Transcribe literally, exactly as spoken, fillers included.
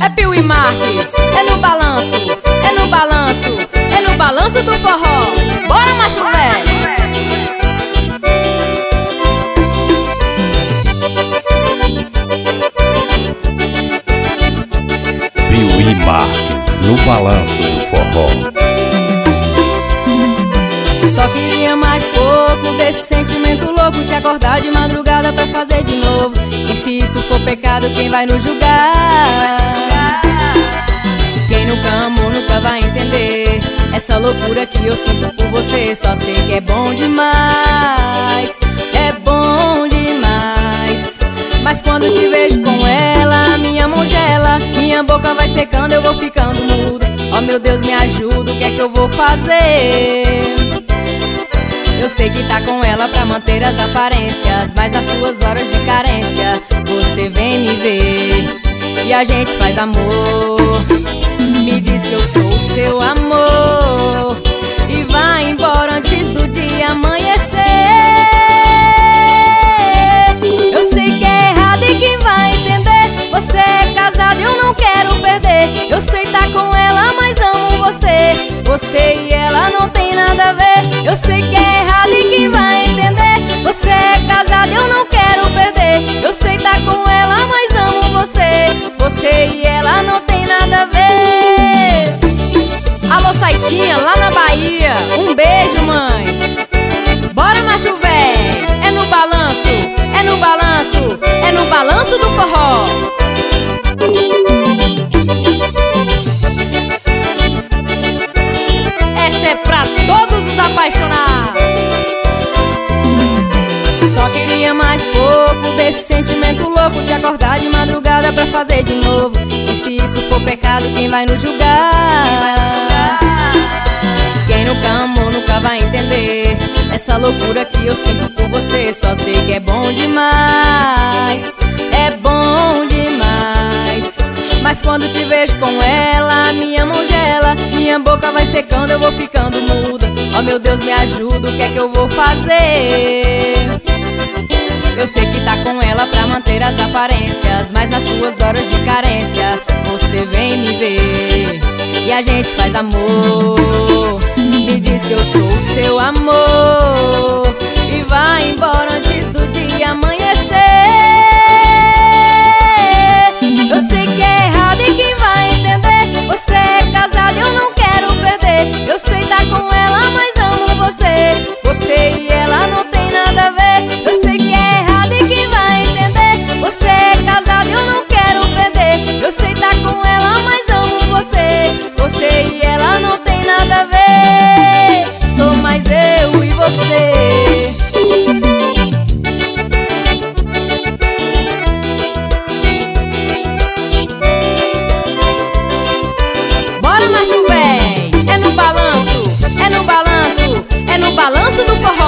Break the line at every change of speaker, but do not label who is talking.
é Piuí Marques, é no balanço, é no balanço, é no balanço do forró. Bora, macho velho!
Piuí Marques, no balanço do forró.
Só queria mais pouco desse sentimento louco, te acordar de madrugada pra fazer de novo. E se isso for pecado, quem vai nos julgar? Quem nunca amou nunca vai entender essa loucura que eu sinto por você. Só sei que é bom demais, é bom demais. Mas quando te vejo com ela, minha mão gela, minha boca vai secando, eu vou ficando mudo. Oh meu Deus, me ajuda, o que é que eu vou fazer? Eu sei que tá com ela pra manter as aparências, mas nas suas horas de carência você vem me ver e a gente faz amor. Me diz que eu sou o seu amor e vai embora antes do dia amanhecer. Eu sei que é errado e quem vai entender? Você é casado e eu não quero perder. Eu sei tá com ela, mas amo você. Você e ela não tem nada a ver. Eu sei que é errado e quem vai entender? Você é casado e eu não quero perder. Eu sei tá com ela, mas amo você. Você e ela não tem nada a ver. Alô, Saitinha, lá na Bahia, um beijo, mãe. Bora, macho véi, é no balanço, é no balanço, é no balanço do forró. Essa é pra todos os apaixonados. Só queria mais pouco desse sentimento louco, de acordar de madrugada pra fazer de novo. E se isso for pecado, quem vai nos julgar? Quem nunca amou nunca vai entender essa loucura que eu sinto por você. Só sei que é bom demais, é bom demais. Mas quando te vejo com ela, minha mão gela, minha boca vai secando, eu vou ficando muda. Oh meu Deus, me ajuda, o que é que eu vou fazer? Eu sei que tá com ela pra manter as aparências, mas nas suas horas de carência você vem me ver e a gente faz amor. Me diz que eu sou o seu amor e vai embora antes do dia amanhecer. Eu sei que é errado e quem vai entender? Você é casado e eu não quero perder. Eu sei tá com ela, mas amo você. Você e ela não tem nada a ver. Eu sei que é errado e quem vai entender? Você é casado e eu não quero perder. Eu sei tá com ela, mas amo você. Você e ela não tem nada a ver. Sou mais eu e você. Bora, macho véi, é no balanço, é no balanço, é no balanço do forró.